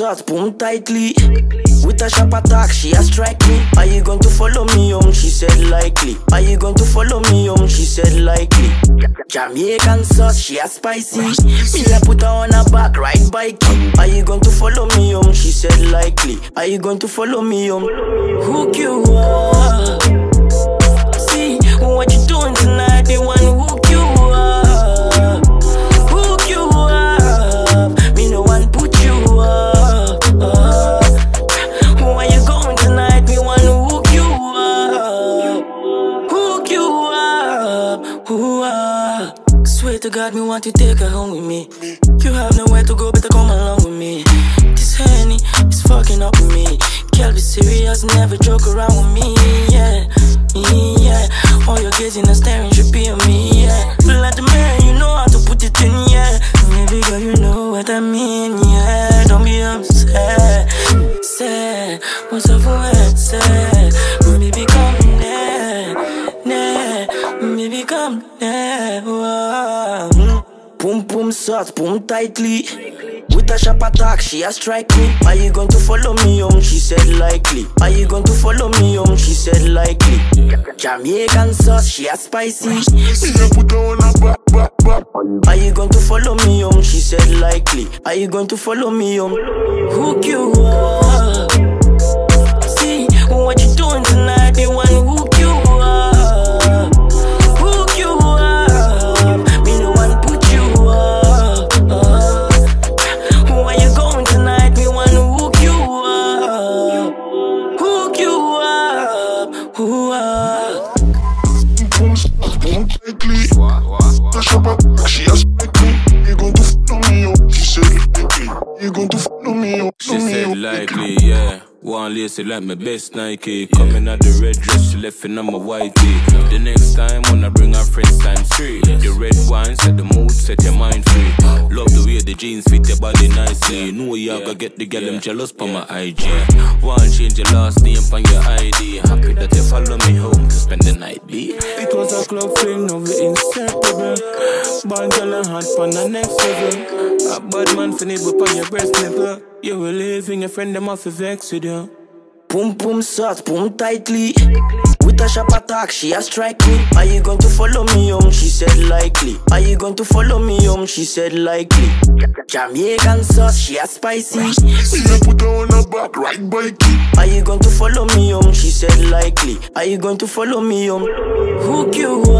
shots, boom tightly. With a sharp attack, she a strike me. Are you going to follow me home? She said likely. Are you going to follow me home? She said likely. Jamaican sauce, she a spicy. Me a put her on her back, ride bike. Are you going to follow me home? She said likely. Are you going to follow me home? Hook you up. See what you doing tonight? They want to hook you up. Hook you up. Me no one put you up. Where you going tonight? Me want to hook you up. Hook you up. Ooh, swear to God, me want to take her home with me. You have nowhere to go, better come along with me. This Henny is fucking up with me. Girl, be serious, never joke around with me, yeah. Yeah, all your gazing and staring should be on me, yeah. Feel like the man, you know how to put it in, yeah. Maybe girl, you know what I mean, yeah. Don't be upset, sad. What's up for it, sad? Maybe come there, maybe come there. Boom, boom, shots, boom tightly. With a sharp attack, she a strike me. Are you going to follow me home? She said likely. Are you going to follow me home? She said likely. Jamaican sauce, she a spicy. Me a put her on her back. Are you going to follow me home? She said likely. Are you going to follow me home? Hook you up. See what you doing tonight? They want to hook you up. Hook you up. Me no one put you up. Where you going tonight? Me want to hook you up. Hook you up. Ooh, she has like me. You going to follow me up? She said likely. You going to follow me up? She said likely, yeah. One lacy like my best Nike. Coming out the red dress, she left in on my white tee. The next time when I bring her friends times 3. The red wine set the mood, set your mind free. Love the way the jeans fit your body nicely. You know you gotta get the girl them jealous for my IG. One change your last name on your ID. Happy that you follow me home to spend the night, B. It was a club fling, now we inseparable. Band girl and hot on the next level. A bad man finna whip on your breast nipple. You will live in your friend, them off the vex with you. boom, boom, shots, boom tightly. With a sharp attack, she a strike me. Are you going to follow me home? She said likely. Are you going to follow me home? She said likely. Jamaican sauce, she a spicy. Me a put her on her back, ride bike. Are you going to follow me home? She said likely. Are you going to follow me home? Hook you up.